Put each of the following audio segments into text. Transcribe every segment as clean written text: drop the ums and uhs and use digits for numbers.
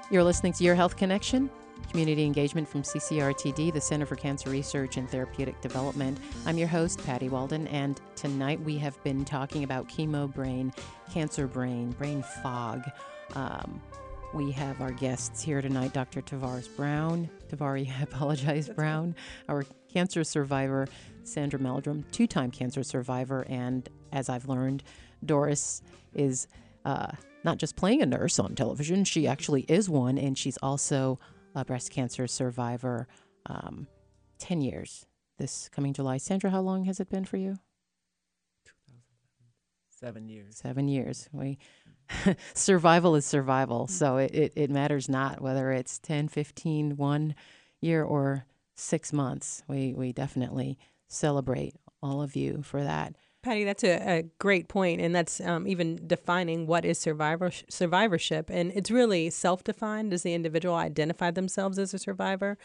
You're listening to Your Health Connection, community engagement from CCRTD, the Center for Cancer Research and Therapeutic Development. I'm your host, Patty Walden, and tonight we have been talking about chemo brain, cancer brain, brain fog. We have our guests here tonight, Dr. Tavares Brown, Brown, our cancer survivor, Sandra Meldrum, two-time cancer survivor, and as I've learned, Doris is not just playing a nurse on television, she actually is one, and she's also a breast cancer survivor, 10 years this coming July. Sandra, how long has it been for you? 7 years. 7 years. Survival is survival, so it matters not whether it's 10, 15, 1 year, or 6 months. We definitely celebrate all of you for that. Patty, that's a great point, and that's even defining what is survivorship. And it's really self-defined. Does the individual identify themselves as a survivor?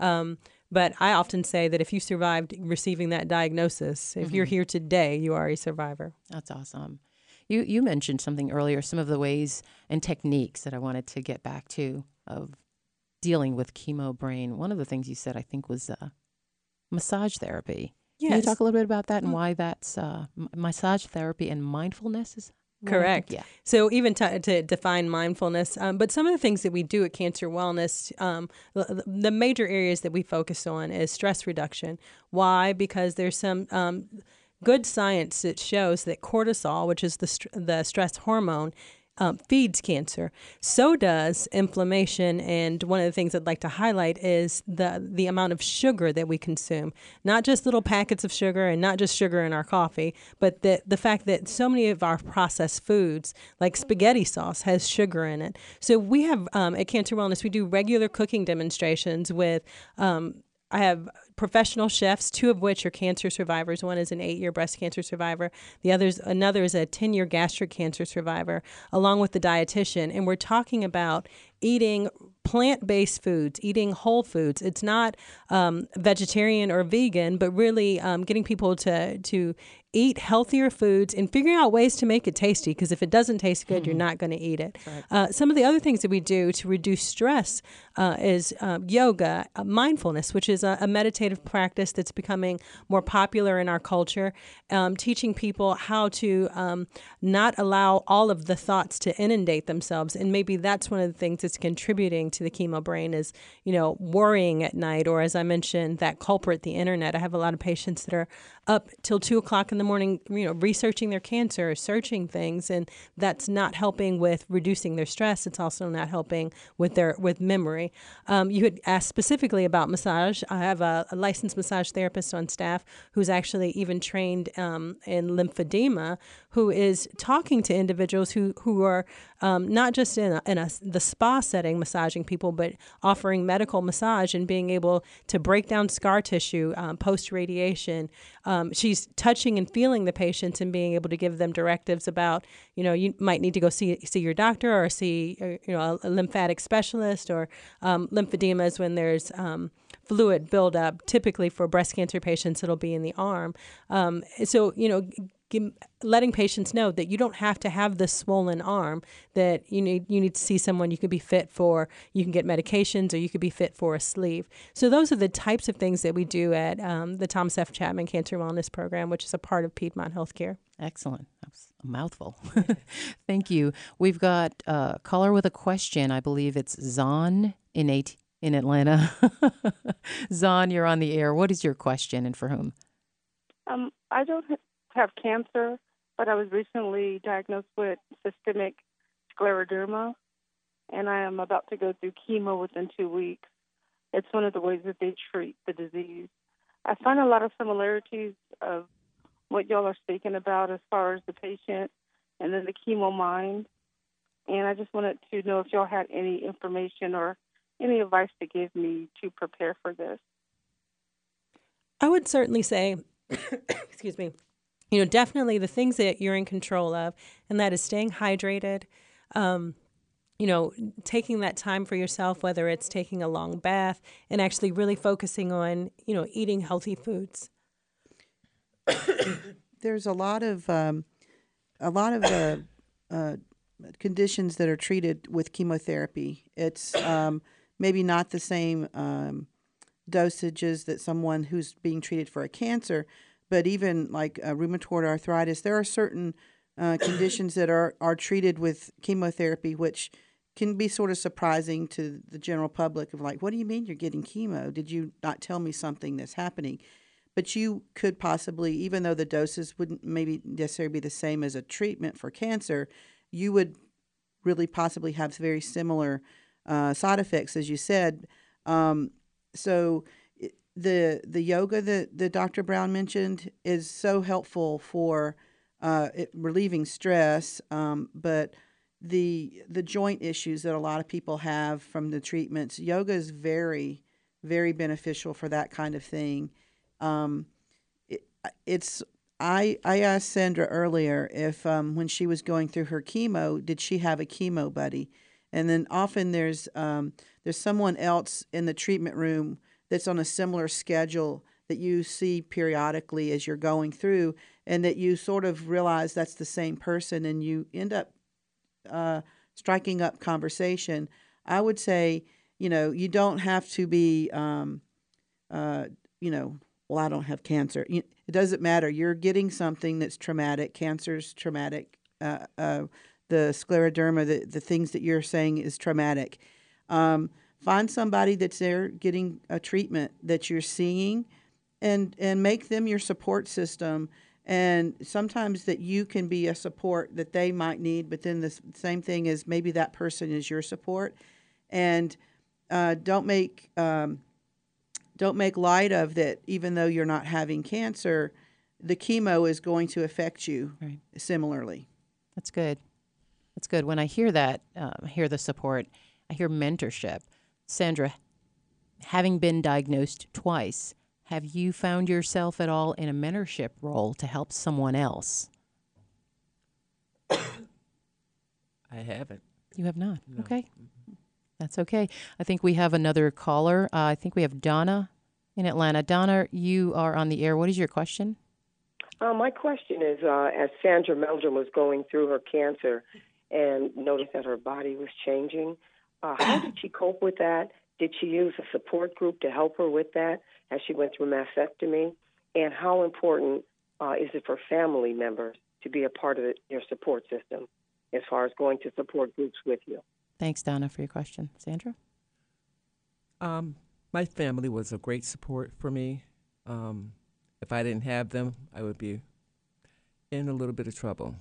But I often say that if you survived receiving that diagnosis, if you're here today, you are a survivor. That's awesome. You mentioned something earlier, some of the ways and techniques that I wanted to get back to of dealing with chemo brain. One of the things you said, I think, was massage therapy. Yes. Can you talk a little bit about that and why that's massage therapy and mindfulness is correct? Yeah. So even to define mindfulness, but some of the things that we do at Cancer Wellness, the major areas that we focus on is stress reduction. Why? Because there's some good science that shows that cortisol, which is the stress hormone, feeds cancer. So does inflammation. And one of the things I'd like to highlight is the amount of sugar that we consume. Not just little packets of sugar and not just sugar in our coffee, but the fact that so many of our processed foods, like spaghetti sauce, has sugar in it. So we have, at Cancer Wellness, we do regular cooking demonstrations with, I have professional chefs, two of which are cancer survivors. One is an 8-year breast cancer survivor. Another is a 10-year gastric cancer survivor, along with the dietitian. And we're talking about eating plant-based foods, eating whole foods. It's not vegetarian or vegan, but really getting people to eat healthier foods and figuring out ways to make it tasty, because if it doesn't taste good, you're not going to eat it. Right. Some of the other things that we do to reduce stress is yoga, mindfulness, which is a meditative practice that's becoming more popular in our culture, teaching people how to not allow all of the thoughts to inundate themselves. And maybe that's one of the things that's contributing to the chemo brain is, worrying at night, or as I mentioned, that culprit, the internet. I have a lot of patients that are up till 2 o'clock in the morning, researching their cancer, searching things, and that's not helping with reducing their stress. It's also not helping with memory. You had asked specifically about massage. I have a licensed massage therapist on staff who's actually even trained in lymphedema, who is talking to individuals who are not just in the spa setting massaging people, but offering medical massage and being able to break down scar tissue post-radiation. She's touching and feeling the patients and being able to give them directives about, you might need to go see your doctor or see, a lymphatic specialist, or lymphedema is when there's fluid buildup. Typically for breast cancer patients, it'll be in the arm. Letting patients know that you don't have to have this swollen arm, that you need to see someone you can be fit for. You can get medications, or you could be fit for a sleeve. So those are the types of things that we do at the Thomas F. Chapman Cancer Wellness Program, which is a part of Piedmont Healthcare. Excellent. That was a mouthful. Thank you. We've got a caller with a question. I believe it's Zahn in Atlanta. Zahn, you're on the air. What is your question, and for whom? I don't have cancer, but I was recently diagnosed with systemic scleroderma, and I am about to go through chemo within 2 weeks. It's one of the ways that they treat the disease. I find a lot of similarities of what y'all are speaking about as far as the patient and then the chemo mind, and I just wanted to know if y'all had any information or any advice to give me to prepare for this. I would certainly say, excuse me, definitely the things that you're in control of, and that is staying hydrated, taking that time for yourself, whether it's taking a long bath and actually really focusing on, eating healthy foods. There's a lot of conditions that are treated with chemotherapy. It's maybe not the same dosages that someone who's being treated for a cancer, but even like rheumatoid arthritis, there are certain conditions that are treated with chemotherapy, which can be sort of surprising to the general public of like, what do you mean you're getting chemo? Did you not tell me something that's happening? But you could possibly, even though the doses wouldn't maybe necessarily be the same as a treatment for cancer, you would really possibly have very similar side effects, as you said. So the yoga that Dr. Brown mentioned is so helpful for relieving stress, but the joint issues that a lot of people have from the treatments, yoga is very, very beneficial for that kind of thing. I asked Sandra earlier if when she was going through her chemo, did she have a chemo buddy? And then often there's someone else in the treatment room that's on a similar schedule that you see periodically as you're going through, and that you sort of realize that's the same person, and you end up striking up conversation. I would say, you don't have to be, well, I don't have cancer. It doesn't matter. You're getting something that's traumatic. Cancer's traumatic. The scleroderma, the things that you're saying is traumatic. Find somebody that's there getting a treatment that you're seeing, and make them your support system. And sometimes that you can be a support that they might need, but then the same thing is maybe that person is your support. And don't make light of that. Even though you're not having cancer, the chemo is going to affect you similarly. That's good. That's good. When I hear that, hear the support, I hear mentorship. Sandra, having been diagnosed twice, have you found yourself at all in a mentorship role to help someone else? I haven't. You have not? No. Okay. That's okay. I think we have another caller. I think we have Donna in Atlanta. Donna, you are on the air. What is your question? My question is, as Sandra Meldrum was going through her cancer and noticed that her body was changing, how did she cope with that? Did she use a support group to help her with that as she went through mastectomy? And how important is it for family members to be a part of your support system as far as going to support groups with you? Thanks, Donna, for your question. Sandra? My family was a great support for me. If I didn't have them, I would be in a little bit of trouble.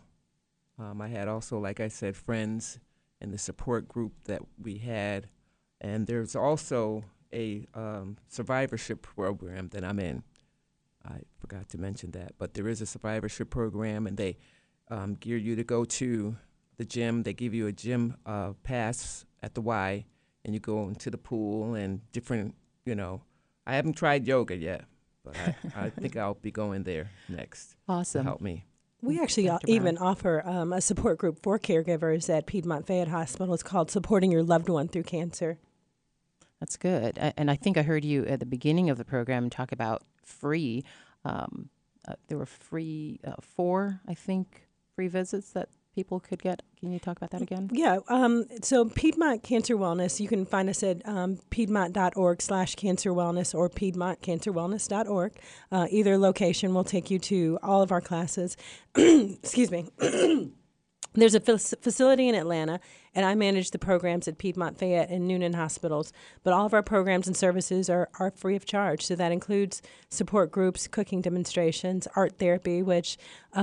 I had also, like I said, friends in the support group that we had. And there's also a survivorship program that I'm in. I forgot to mention that. But there is a survivorship program, and they gear you to go to the gym. They give you a gym pass at the Y, and you go into the pool and different, I haven't tried yoga yet, but I think I'll be going there next. Awesome. To help me. We actually even offer a support group for caregivers at Piedmont Fayette Hospital. It's called Supporting Your Loved One Through Cancer. That's good. And I think I heard you at the beginning of the program talk about free. There were free 4, I think, free visits that people could get. Can you talk about that again? Yeah. So Piedmont Cancer Wellness, you can find us at piedmont.org/cancer wellness or piedmontcancerwellness.org. Either location will take you to all of our classes. Excuse me. There's a facility in Atlanta, and I manage the programs at Piedmont Fayette and Noonan hospitals. But all of our programs and services are free of charge. So that includes support groups, cooking demonstrations, art therapy, which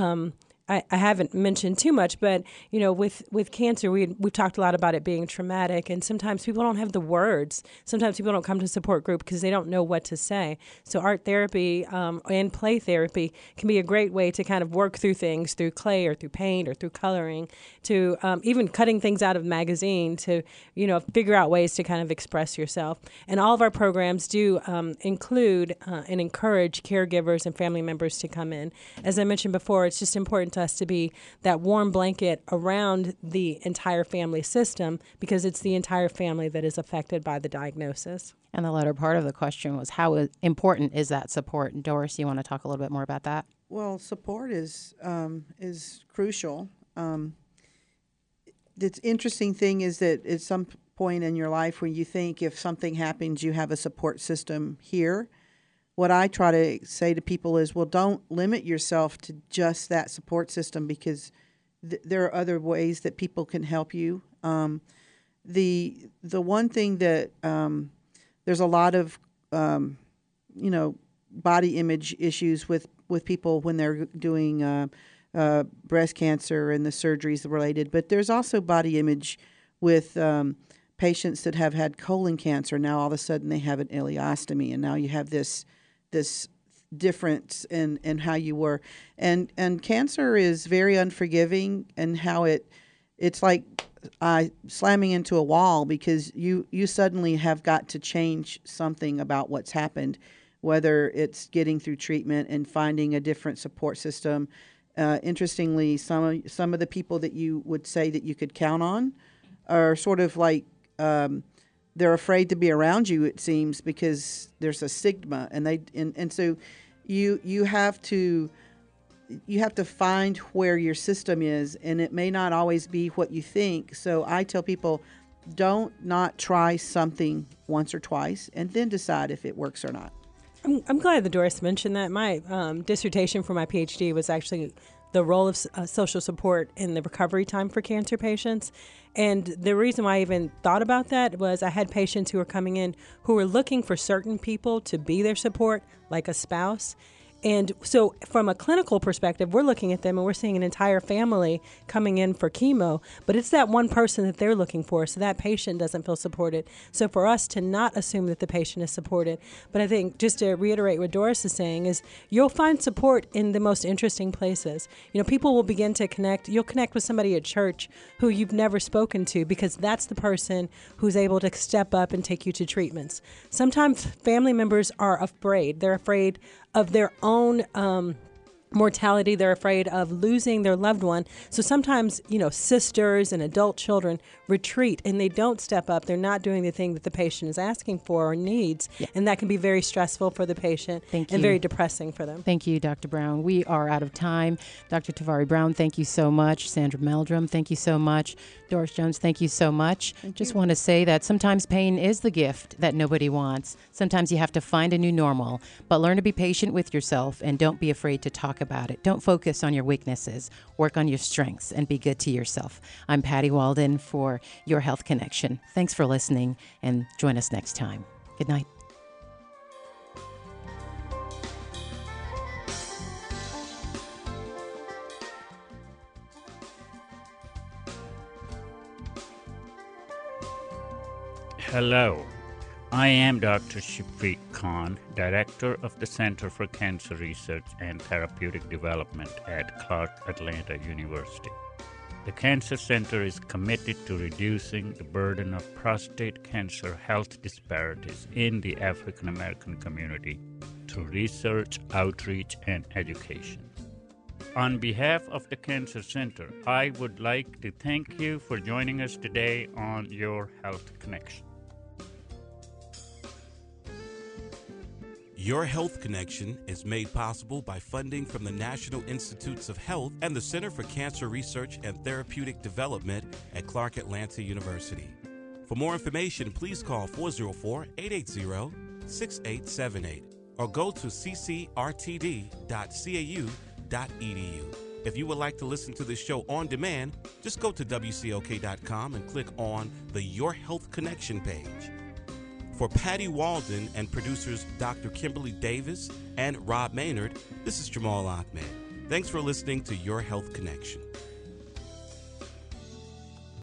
I haven't mentioned too much, but with cancer, we've talked a lot about it being traumatic, and sometimes people don't have the words. Sometimes people don't come to support group because they don't know what to say. So art therapy and play therapy can be a great way to kind of work through things through clay or through paint or through coloring, to even cutting things out of a magazine to figure out ways to kind of express yourself. And all of our programs do include and encourage caregivers and family members to come in. As I mentioned before, it's just important to us to be that warm blanket around the entire family system, because it's the entire family that is affected by the diagnosis. And the latter part of the question was, how important is that support? Doris, you want to talk a little bit more about that? Well, support is crucial. the interesting thing is that at some point in your life when you think if something happens, you have a support system here. What I try to say to people is, well, don't limit yourself to just that support system, because there are other ways that people can help you. The one thing that there's a lot of body image issues with people when they're doing breast cancer and the surgeries related, but there's also body image with patients that have had colon cancer. Now all of a sudden they have an ileostomy, and now you have this difference in how you were. And cancer is very unforgiving, and how it's like slamming into a wall, because you suddenly have got to change something about what's happened, whether it's getting through treatment and finding a different support system. Interestingly, some of the people that you would say that you could count on are sort of like they're afraid to be around you, it seems, because there's a stigma, and so you have to find where your system is, and it may not always be what you think. So I tell people, don't not try something once or twice and then decide if it works or not. I'm glad that Doris mentioned that. My dissertation for my PhD was actually the role of social support in the recovery time for cancer patients. And the reason why I even thought about that was I had patients who were coming in who were looking for certain people to be their support, like a spouse. And so from a clinical perspective, we're looking at them and we're seeing an entire family coming in for chemo, but it's that one person that they're looking for, so that patient doesn't feel supported. So for us to not assume that the patient is supported, but I think just to reiterate what Doris is saying is you'll find support in the most interesting places. People will begin to connect. You'll connect with somebody at church who you've never spoken to, because that's the person who's able to step up and take you to treatments. Sometimes family members are afraid. They're afraid of their own mortality. They're afraid of losing their loved one. So sometimes, sisters and adult children retreat and they don't step up. They're not doing the thing that the patient is asking for or needs. Yeah. And that can be very stressful for the patient and very depressing for them. Thank you, Dr. Brown. We are out of time. Dr. Tavari Brown, thank you so much. Sandra Meldrum, thank you so much. Doris Jones, thank you so much. Just want to say that sometimes pain is the gift that nobody wants. Sometimes you have to find a new normal, but learn to be patient with yourself and don't be afraid to talk about it. Don't focus on your weaknesses. Work on your strengths and be good to yourself. I'm Patty Walden for Your Health Connection. Thanks for listening, and join us next time. Good night. Hello, I am Dr. Shafiq Khan, Director of the Center for Cancer Research and Therapeutic Development at Clark Atlanta University. The Cancer Center is committed to reducing the burden of prostate cancer health disparities in the African American community through research, outreach, and education. On behalf of the Cancer Center, I would like to thank you for joining us today on Your Health Connection. Your Health Connection is made possible by funding from the National Institutes of Health and the Center for Cancer Research and Therapeutic Development at Clark Atlanta University. For more information, please call 404-880-6878 or go to ccrtd.cau.edu. If you would like to listen to this show on demand, just go to WCOK.com and click on the Your Health Connection page. For Patty Walden and producers Dr. Kimberly Davis and Rob Maynard, this is Jamal Ahmed. Thanks for listening to Your Health Connection.